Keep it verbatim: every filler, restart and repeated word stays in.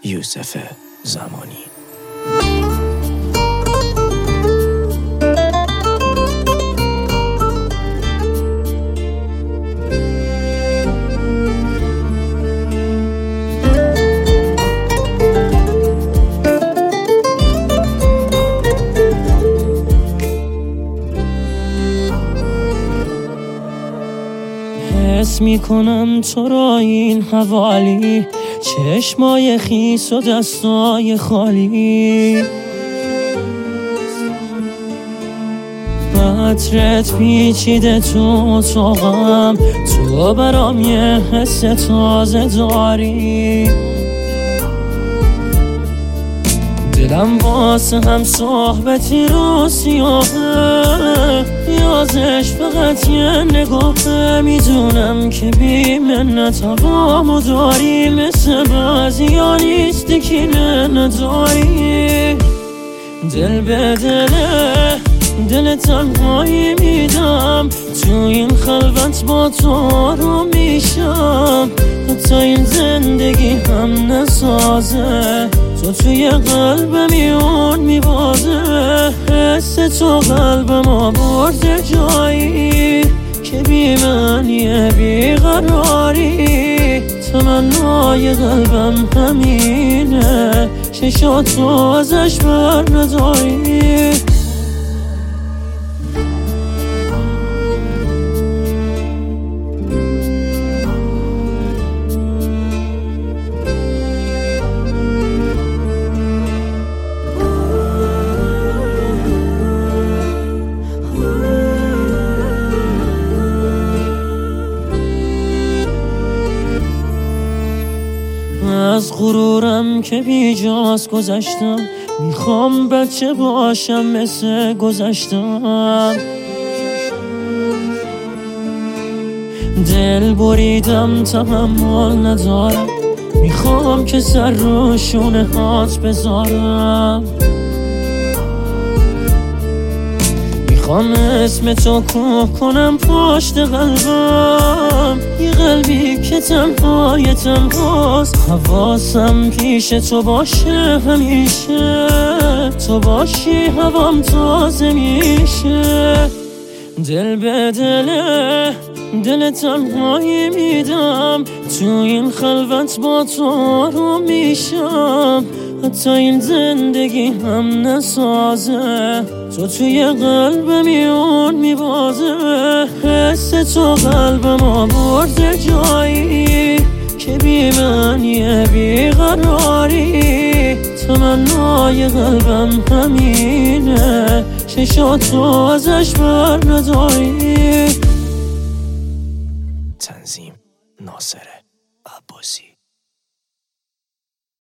یوسف زمانی. حس میکنم تو را این حوالی، چشمای خیس و دستای خالی، عطرت پیچیده تو اتاقم، تو برام یه حس تازه داری. دلم واسه هم صحبتی رو سیاهه، نیازش فقط یه نگاهه. میدونم که بی منت هوامو داری، مثل بعضیا نیستی که نداری. دل به دله دل تنهایی میدم، تو این خلوت با تو رو میشم. حتی این زندگی هم نسازه، تو توی قلبم میون میبازه. حس تو قلبم آورده جایی که بی من یه بیقراری. تمنای قلبم همینه، چشاتو ازش بر نداری. از غرورم که بیجاست گذشتم، میخوام بچه باشم مثل گذشتم. دل بریدم تحمل ندارم، میخوام که سر رو شونه هات بذارم. میخوام اسم تو کوه کنم پشت قلبم، یه قلبی که تنهای تنهاست. حواسم پیش تو باشه همیشه، تو باشی هوام تازه میشه. دل به دله دل تنهایی میدم، تو این خلوت با تو رو میشم. حتی این زندگی هم نسازه، تو توی قلبم میون میبازه. حس تو قلبم آورده جایی که بی من یه بیقراری. تمنای قلبم همینه، چشاتو ازش بر نداری. تنظیم ناصر عباسی.